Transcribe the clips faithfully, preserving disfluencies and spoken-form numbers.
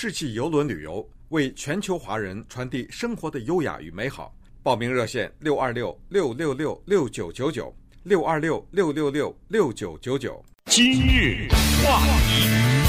世纪邮轮旅游，为全球华人传递生活的优雅与美好。报名热线六二六六六六六九九九六二六六六六六九九九。 今日话题，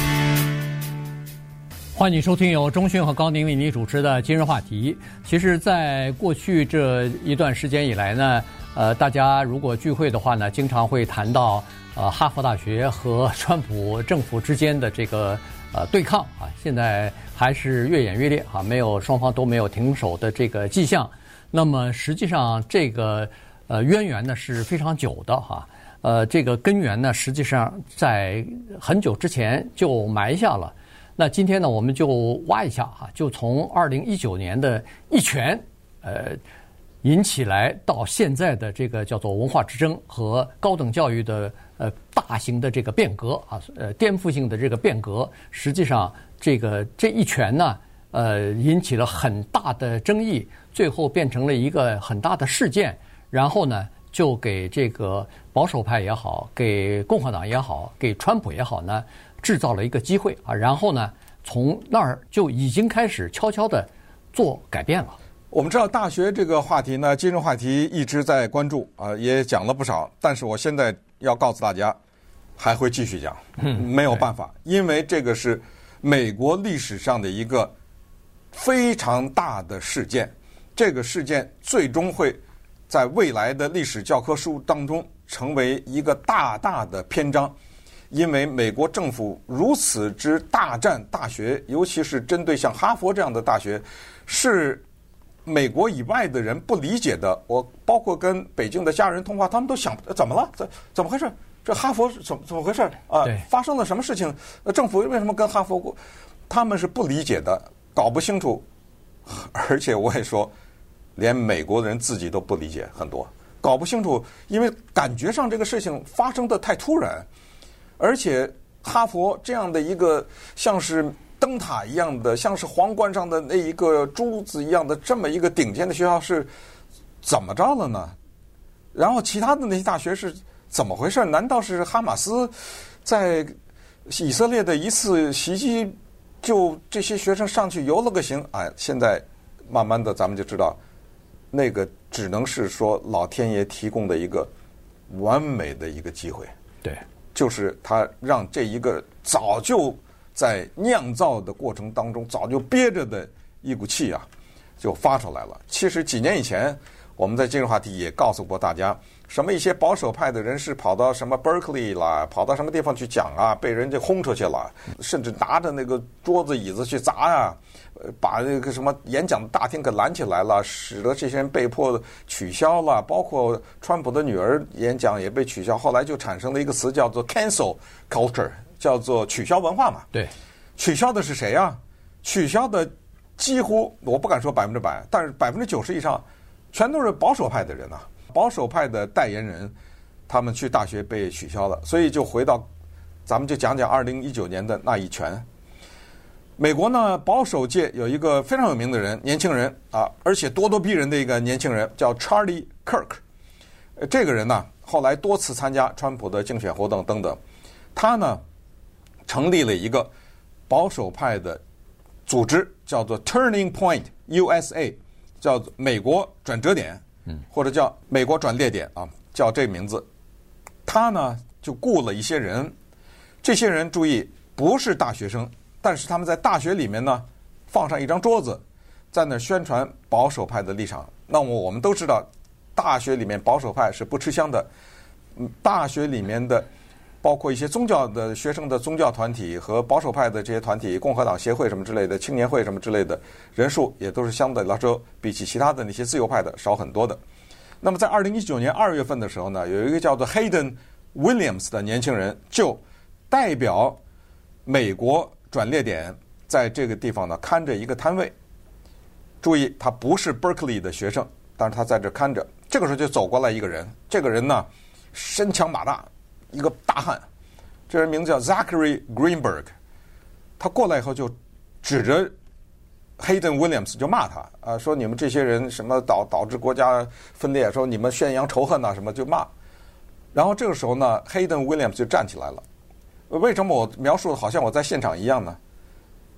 欢迎收听由钟迅和高宁为你主持的今日话题。其实在过去这一段时间以来呢，呃，大家如果聚会的话呢，经常会谈到呃哈佛大学和川普政府之间的这个呃对抗啊，现在还是越演越烈啊，没有双方都没有停手的这个迹象。那么实际上这个呃渊源呢是非常久的哈、啊，呃这个根源呢实际上在很久之前就埋下了。那今天呢我们就挖一下哈，就从二零一九年的一拳呃引起来到现在的这个叫做文化之争和高等教育的呃大型的这个变革啊，呃颠覆性的这个变革，实际上这个这一拳呢呃引起了很大的争议，最后变成了一个很大的事件，然后呢就给这个保守派也好，给共和党也好，给川普也好呢制造了一个机会啊，然后呢从那儿就已经开始悄悄地做改变了。 我们知道大学这个话题呢，金融话题一直在关注啊，也讲了不少。但是我现在要告诉大家，还会继续讲， 嗯、 没有办法，因为这个是美国历史上的一个非常大的事件。这个事件最终会在未来的历史教科书当中成为一个大大的篇章，因为美国政府如此之大战大学，尤其是针对像哈佛这样的大学，是美国以外的人不理解的。我包括跟北京的家人通话，他们都想怎么了？怎怎么回事？这哈佛怎么怎么回事啊？发生了什么事情？政府为什么跟哈佛过？他们是不理解的，搞不清楚。而且我也说，连美国的人自己都不理解，很多搞不清楚，因为感觉上这个事情发生的太突然，而且哈佛这样的一个像是灯塔一样的，像是皇冠上的那一个珠子一样的这么一个顶尖的学校是怎么着了呢？然后其他的那些大学是怎么回事？难道是哈马斯在以色列的一次袭击，就这些学生上去游了个行？哎，现在慢慢的咱们就知道，那个只能是说老天爷提供的一个完美的一个机会。 对， 就是他让这一个早就在酿造的过程当中早就憋着的一股气啊，就发出来了。其实几年以前，我们在今日话题也告诉过大家，什么一些保守派的人士跑到什么 Berkeley 啦，跑到什么地方去讲啊，被人家轰出去了，甚至拿着那个桌子椅子去砸呀、啊，把那个什么演讲大厅给拦起来了，使得这些人被迫取消了。包括川普的女儿演讲也被取消，后来就产生了一个词叫做 cancel culture， 叫做取消文化嘛。 对， 取消的是谁啊？取消的几乎我不敢说百分之百，但是百分之九十以上全都是保守派的人啊，保守派的代言人，他们去大学被取消了。所以就回到，咱们就讲讲二零一九年的那一拳。美国呢，保守界有一个非常有名的人，年轻人啊，而且咄咄逼人的一个年轻人，叫 Charlie Kirk。这个人呢，后来多次参加川普的竞选活动等等。他呢，成立了一个保守派的组织，叫做 Turning Point U S A， 叫做美国转折点，或者叫美国转捩点啊，叫这名字。他呢就雇了一些人，这些人注意不是大学生。但是他们在大学里面呢，放上一张桌子，在那宣传保守派的立场。那么我们都知道，大学里面保守派是不吃香的。大学里面的包括一些宗教的学生的宗教团体和保守派的这些团体，共和党协会什么之类的，青年会什么之类的，人数也都是相对来说比起其他的那些自由派的少很多的。那么在二零一九年二月份的时候呢，有一个叫做 Hayden Williams 的年轻人就代表美国转捩点在这个地方呢看着一个摊位。注意，他不是 Berkeley 的学生，但是他在这看着。这个时候就走过来一个人，这个人呢身强马大，一个大汉，这人名字叫 Zachary Greenberg。他过来以后就指着 Hayden Williams 就骂他啊，说你们这些人什么导导致国家分裂，说你们宣扬仇恨呐、啊、什么就骂。然后这个时候呢 Hayden Williams 就站起来了。为什么我描述的好像我在现场一样呢？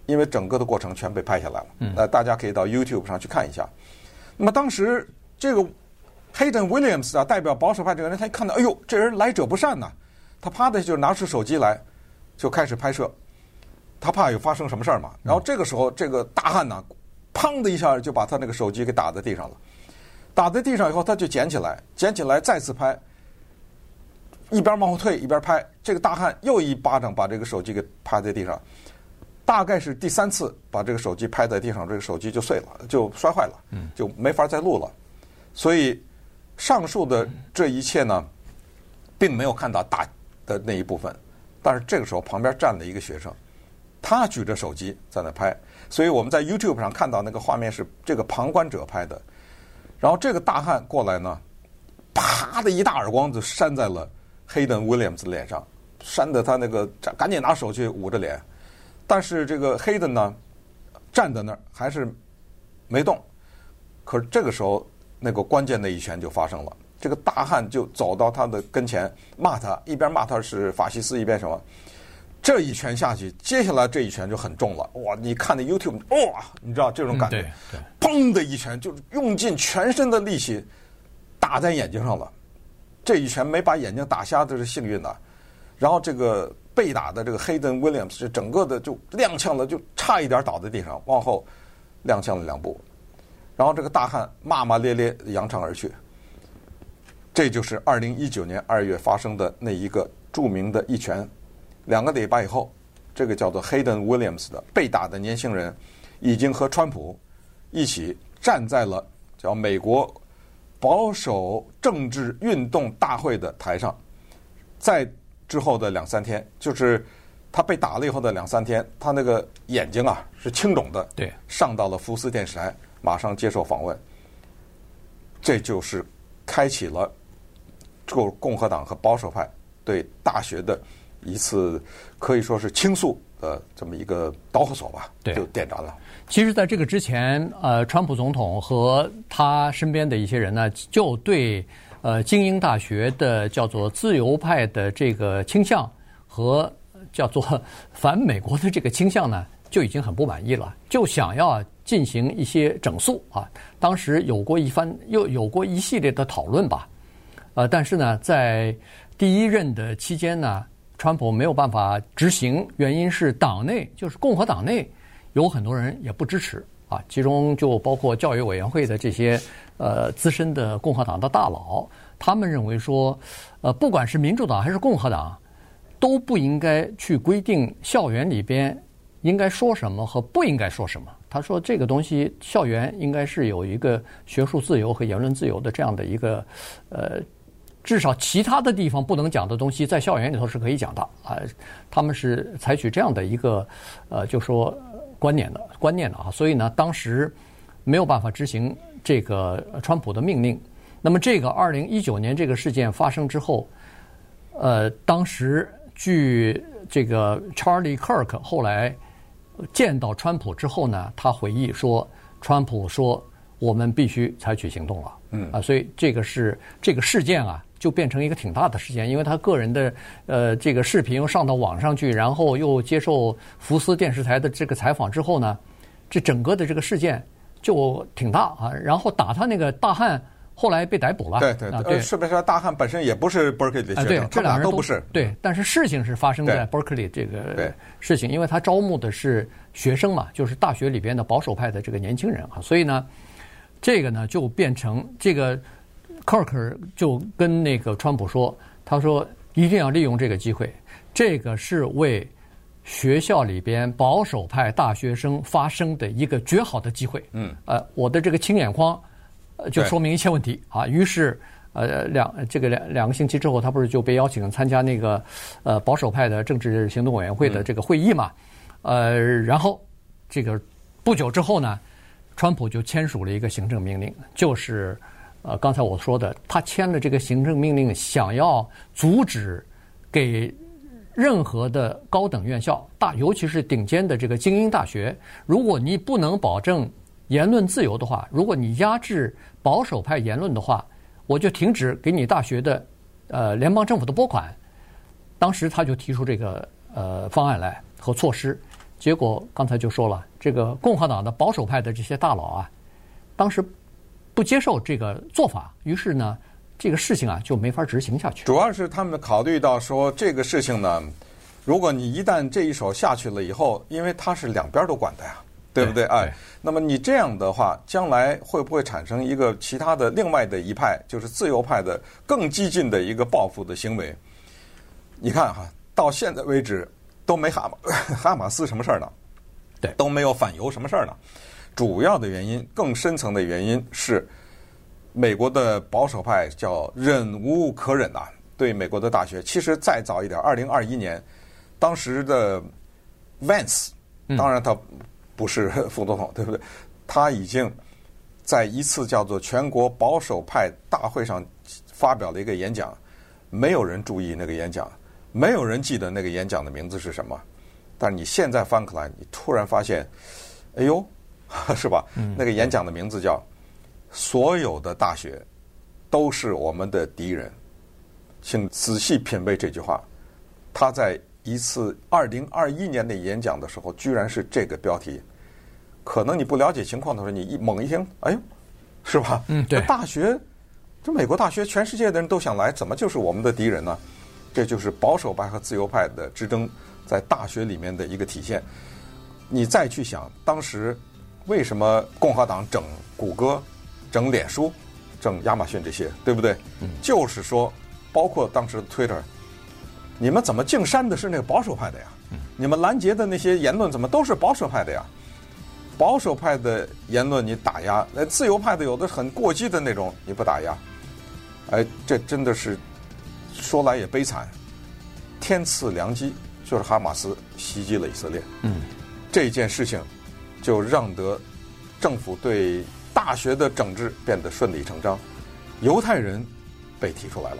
因为整个的过程全被拍下来了。嗯，那大家可以到 YouTube 上去看一下。那么当时这个 Hayden Williams 啊，代表保守派这个人，他一看到，哎呦，这人来者不善呐、啊，他啪的就拿出手机来，就开始拍摄，他怕有发生什么事儿嘛。然后这个时候，这个大汉呢，砰的一下就把他那个手机给打在地上了。打在地上以后，他就捡起来，捡起来再次拍，一边往后退一边拍。这个大汉又一巴掌把这个手机给拍在地上，大概是第三次把这个手机拍在地上，这个手机就碎了，就摔坏了，就没法再录了。所以上述的这一切呢，并没有看到打的那一部分，但是这个时候旁边站了一个学生，他举着手机在那拍，所以我们在 YouTube 上看到那个画面是这个旁观者拍的。然后这个大汉过来呢，啪的一大耳光就扇在了Hayden Williams 脸上，扇得他那个赶紧拿手去捂着脸。但是这个Hayden呢，站在那儿还是没动。可是这个时候，那个关键的一拳就发生了。这个大汉就走到他的跟前，骂他，一边骂他是法西斯，一边什么。这一拳下去，接下来这一拳就很重了。哇！你看那 YouTube， 哇，你知道这种感觉， 嗯、 砰的一拳，就用尽全身的力气打在眼睛上了。这一拳没把眼睛打瞎，这是幸运的。然后这个被打的这个Hayden Williams，这整个的就踉跄了，就差一点倒在地上，往后踉跄了两步。然后这个大汉骂骂咧咧扬长而去。这就是二零一九年二月发生的那一个著名的一拳。两个礼拜以后，这个叫做Hayden Williams的被打的年轻人，已经和川普一起站在了叫美国保守政治运动大会的台上。在之后的两三天，就是他被打了以后的两三天，他那个眼睛啊是青肿的， 对， 上到了福斯电视台，马上接受访问。这就是开启了共共和党和保守派对大学的一次可以说是倾诉的这么一个导火索吧， 对， 就点燃了。 其实，在这个之前，呃，川普总统和他身边的一些人呢，就对呃精英大学的叫做自由派的这个倾向和叫做反美国的这个倾向呢，就已经很不满意了，就想要进行一些整肃啊。当时有过一番，又有过一系列的讨论吧，呃，但是呢，在第一任的期间呢，川普没有办法执行，原因是党内就是共和党内有很多人也不支持啊，其中就包括教育委员会的这些呃资深的共和党的大佬，他们认为说，呃，不管是民主党还是共和党，都不应该去规定校园里边应该说什么和不应该说什么。他说这个东西，校园应该是有一个学术自由和言论自由的这样的一个呃。至少其他的地方不能讲的东西，在校园里头是可以讲的啊。他们是采取这样的一个呃，就说观念的观念的啊。所以呢，当时没有办法执行这个川普的命令。那么，这个二零一九年这个事件发生之后，呃，当时据这个 Charlie Kirk 后来见到川普之后呢，他回忆说，川普说我们必须采取行动了。嗯啊，所以这个是这个事件啊。就变成一个挺大的事件，因为他个人的呃这个视频又上到网上去，然后又接受福斯电视台的这个采访之后呢，这整个的这个事件就挺大啊。然后打他那个大汉后来被逮捕了， 对对对，呃，是不是大汉本身也不是 Berkeley 的学生， 对，这两人都不是。 对，但是事情是发生在 Berkeley 这个事情，因为他招募的是学生嘛，就是大学里边的保守派的这个年轻人啊，所以呢，这个呢就变成这个。Kirk 就跟那个川普说，他说一定要利用这个机会，这个是为学校里边保守派大学生发声的一个绝好的机会。嗯，呃，我的这个青眼框，呃，就说明一切问题啊。于是，呃，两这个两两个星期之后，他不是就被邀请参加那个呃保守派的政治行动委员会的这个会议嘛？呃，然后这个不久之后呢，川普就签署了一个行政命令，就是。呃，刚才我说的，他签了这个行政命令，想要阻止给任何的高等院校，大尤其是顶尖的这个精英大学，如果你不能保证言论自由的话，如果你压制保守派言论的话，我就停止给你大学的呃联邦政府的拨款。当时他就提出这个呃方案来和措施， 结果刚才就说了，这个共和党的保守派的这些大佬啊，当时不接受这个做法，于是呢，这个事情啊就没法执行下去。 主要是他们考虑到说，这个事情呢，如果你一旦这一手下去了以后，因为它是两边都管的呀，对不对？ 对哎，那么你这样的话，将来会不会产生一个其他的另外的一派，就是自由派的更激进的一个报复的行为？你看哈，到现在为止都没哈马哈马斯什么事儿呢？ 对， 都没有反犹什么事儿呢？主要的原因，更深层的原因是，美国的保守派叫忍无可忍呐、啊。对美国的大学，其实再早一点，二零二一年，当时的 Vance， 当然他不是副总统，对不对？他已经在一次叫做全国保守派大会上发表了一个演讲，没有人注意那个演讲，没有人记得那个演讲的名字是什么。但是你现在翻过来，你突然发现，哎呦，是吧？那个演讲的名字叫“所有的大学都是我们的敌人”。请仔细品味这句话，他在一次二零二一年的演讲的时候，居然是这个标题。可能你不了解情况的时候，你一猛一听，哎呦，是吧？ 嗯，对。 这大学，这美国大学，全世界的人都想来，怎么就是我们的敌人呢？这就是保守派和自由派的之争在大学里面的一个体现。你再去想，当时为什么共和党整谷歌、整脸书、整亚马逊这些，对不对？嗯，就是说。包括当时的 Twitter， 你们怎么净删的是那个保守派的呀？你们拦截的那些言论怎么都是保守派的呀？保守派的言论你打压，那自由派的有的很过激的那种你不打压，哎，这真的是说来也悲惨，天赐良机，就是哈马斯袭击了以色列。嗯，这件事情就让得政府对大学的整治变得顺理成章，犹太人被提出来了。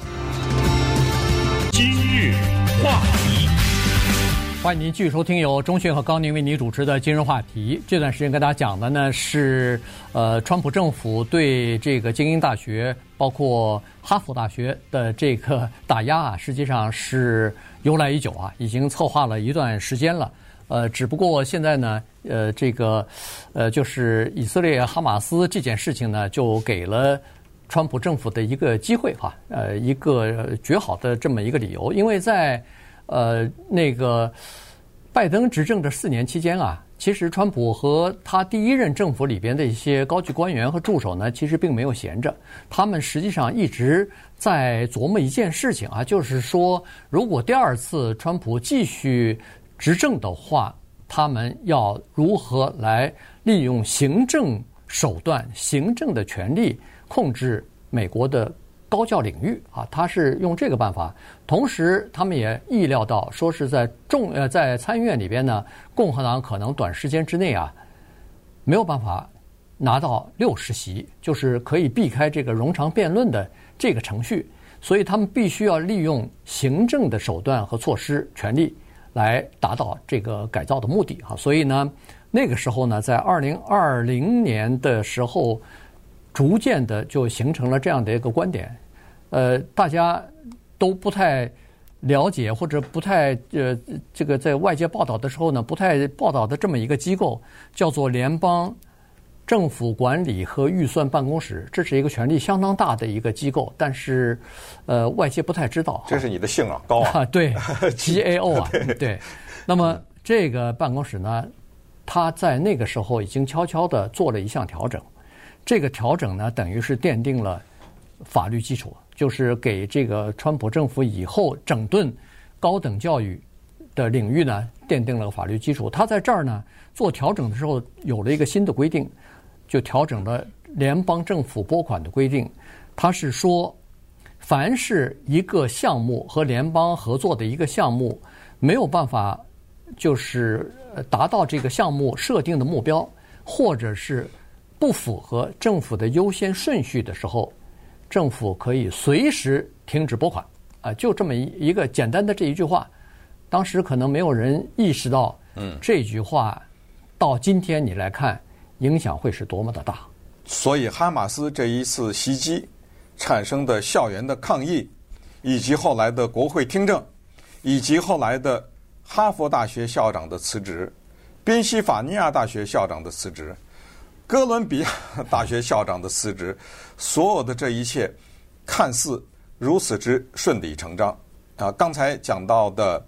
今日话题， 欢迎您继续收听由钟迅和高宁为您主持的今日话题。这段时间跟大家讲的呢是，呃，川普政府对这个精英大学，包括哈佛大学的这个打压啊，实际上是由来已久啊，已经策划了一段时间了。呃，只不过现在呢，呃，这个，呃，就是以色列哈马斯这件事情呢，就给了川普政府的一个机会哈，呃，一个绝好的这么一个理由，因为在呃那个拜登执政的四年期间啊，其实川普和他第一任政府里边的一些高级官员和助手呢，其实并没有闲着，他们实际上一直在琢磨一件事情啊，就是说，如果第二次川普继续执政的话，他们要如何来利用行政手段、行政的权力控制美国的高教领域啊，他是用这个办法。同时，他们也意料到，说是在众呃在参议院里边呢，共和党可能短时间之内啊没有办法拿到六十席，就是可以避开这个冗长辩论的这个程序，所以他们必须要利用行政的手段和措施、权力来达到这个改造的目的啊。所以呢，那个时候呢，在二零二零年的时候，逐渐的就形成了这样的一个观点，呃，大家都不太了解或者不太呃，这个在外界报道的时候呢，不太报道的这么一个机构，叫做联邦政府管理和预算办公室，这是一个权力相当大的一个机构，但是呃，外界不太知道。 这是你的姓啊，高啊， 对 ，G A O 啊，对。那么这个办公室呢，他在那个时候已经悄悄地做了一项调整。这个调整呢，等于是奠定了法律基础，就是给这个川普政府以后整顿高等教育的领域呢，奠定了法律基础。他在这儿呢做调整的时候，有了一个新的规定，就调整了联邦政府拨款的规定。他是说，凡是一个项目和联邦合作的一个项目没有办法就是达到这个项目设定的目标，或者是不符合政府的优先顺序的时候，政府可以随时停止拨款啊，就这么一一个简单的这一句话，当时可能没有人意识到，嗯，这句话到今天你来看，影响会是多么的大。 所以哈马斯这一次袭击产生的校园的抗议，以及后来的国会听证，以及后来的哈佛大学校长的辞职，宾夕法尼亚大学校长的辞职，哥伦比亚大学校长的辞职，所有的这一切看似如此之顺理成章啊！刚才讲到的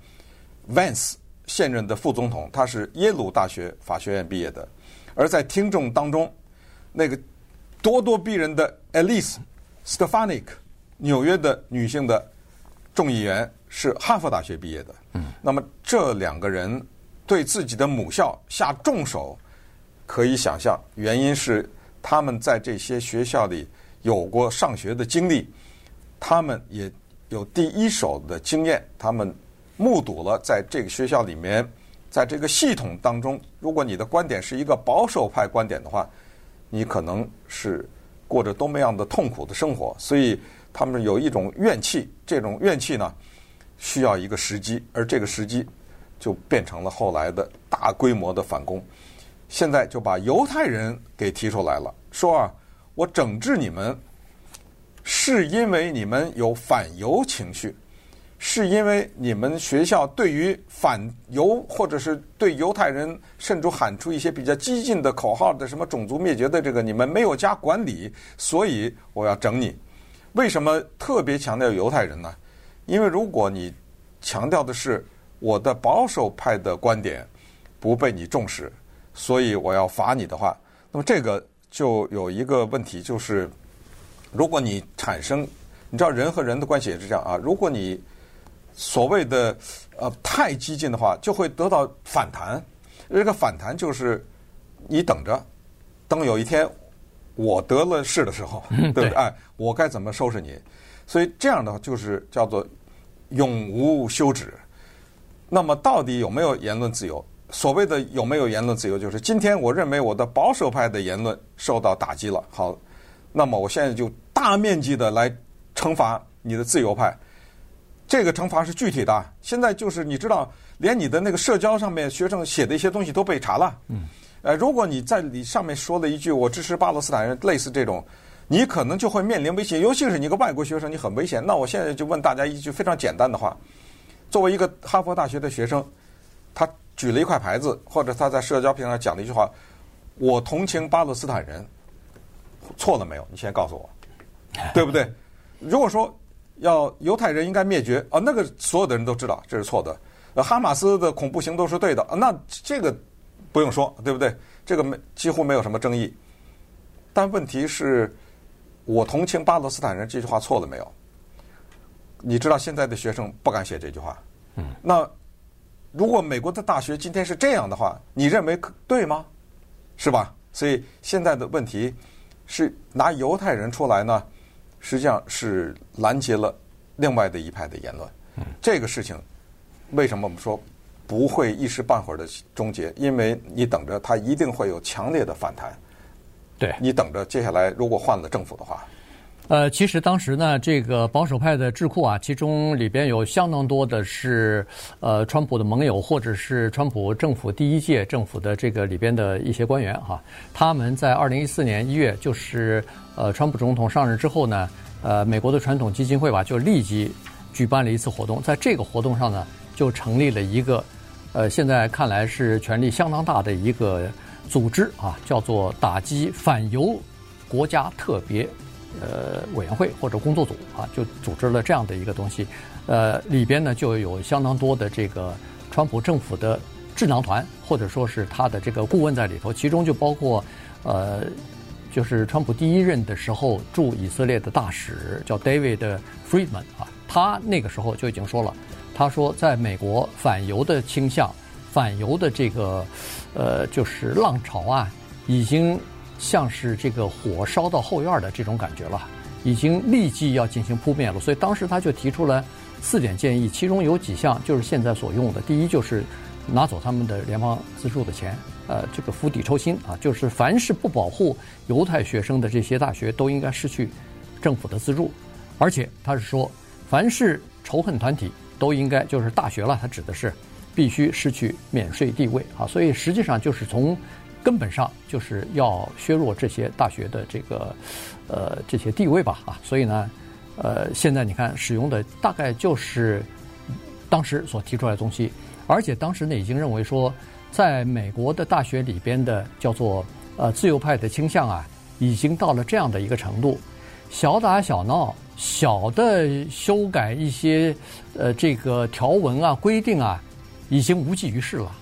Vance 现任的副总统，他是耶鲁大学法学院毕业的，而在听众当中，那个咄咄逼人的 Elise Stefanik 纽约的女性的众议员是哈佛大学毕业的。嗯，那么这两个人对自己的母校下重手，可以想象，原因是他们在这些学校里有过上学的经历，他们也有第一手的经验，他们目睹了在这个学校里面，在这个系统当中，如果你的观点是一个保守派观点的话，你可能是过着多么样的痛苦的生活，所以他们有一种怨气，这种怨气呢，需要一个时机，而这个时机就变成了后来的大规模的反攻。现在就把犹太人给提出来了，说啊，我整治你们是因为你们有反犹情绪，是因为你们学校对于反犹或者是对犹太人甚至喊出一些比较激进的口号的什么种族灭绝的这个你们没有加管理，所以我要整你。为什么特别强调犹太人呢？因为如果你强调的是我的保守派的观点不被你重视，所以我要罚你的话，那么这个就有一个问题，就是如果你产生，你知道人和人的关系也是这样啊，如果你所谓的呃太激进的话，就会得到反弹。这个反弹就是你等着，等有一天我得了势的时候，对不对？哎，我该怎么收拾你？所以这样的就是叫做永无休止。那么到底有没有言论自由？所谓的有没有言论自由，就是今天我认为我的保守派的言论受到打击了，好，那么我现在就大面积的来惩罚你的自由派。这个惩罚是具体的，现在就是你知道，连你的那个社交上面学生写的一些东西都被查了。嗯，呃，如果你在你上面说了一句我支持巴勒斯坦人，类似这种，你可能就会面临危险，尤其是你一个外国学生，你很危险。那我现在就问大家一句非常简单的话，作为一个哈佛大学的学生，他举了一块牌子，或者他在社交平台上讲了一句话，我同情巴勒斯坦人，错了没有？你先告诉我，对不对？如果说要犹太人应该灭绝啊，那个所有的人都知道这是错的。呃，哈马斯的恐怖行动是对的啊，那这个不用说，对不对？这个没几乎没有什么争议。但问题是，我同情巴勒斯坦人这句话错了没有？你知道现在的学生不敢写这句话。嗯，那如果美国的大学今天是这样的话，你认为对吗？是吧？所以现在的问题是拿犹太人出来呢，实际上是拦截了另外的一派的言论。嗯，这个事情为什么我们说不会一时半会儿的终结？因为你等着，它一定会有强烈的反弹。 对， 你等着，接下来如果换了政府的话。 呃，其实当时呢，这个保守派的智库啊，其中里边有相当多的是呃川普的盟友，或者是川普政府第一届政府的这个里边的一些官员哈。他们在二零一四年一月，就是呃川普总统上任之后呢，呃美国的传统基金会吧，就立即举办了一次活动，在这个活动上呢，就成立了一个呃现在看来是权力相当大的一个组织啊，叫做打击反犹国家特别呃，委员会或者工作组啊，就组织了这样的一个东西，呃，里边呢就有相当多的这个川普政府的智囊团，或者说是他的这个顾问在里头，其中就包括呃，就是川普第一任的时候驻以色列的大使叫 David Friedman 啊，他那个时候就已经说了，他说在美国反犹的倾向、反犹的这个呃就是浪潮啊，已经像是这个火烧到后院的这种感觉了，已经立即要进行扑灭了。所以当时他就提出了四点建议，其中有几项就是现在所用的。第一就是拿走他们的联邦资助的钱，呃，这个釜底抽薪啊，就是凡是不保护犹太学生的这些大学都应该失去政府的资助，而且他是说，凡是仇恨团体都应该就是大学了，他指的是必须失去免税地位啊。所以实际上就是从根本上就是要削弱这些大学的这个呃这些地位吧啊，所以呢，呃，现在你看使用的大概就是当时所提出来的东西， 而且当时呢已经认为说，在美国的大学里边的叫做呃自由派的倾向啊，已经到了这样的一个程度，小打小闹，小的修改一些呃这个条文啊规定啊，已经无济于事了。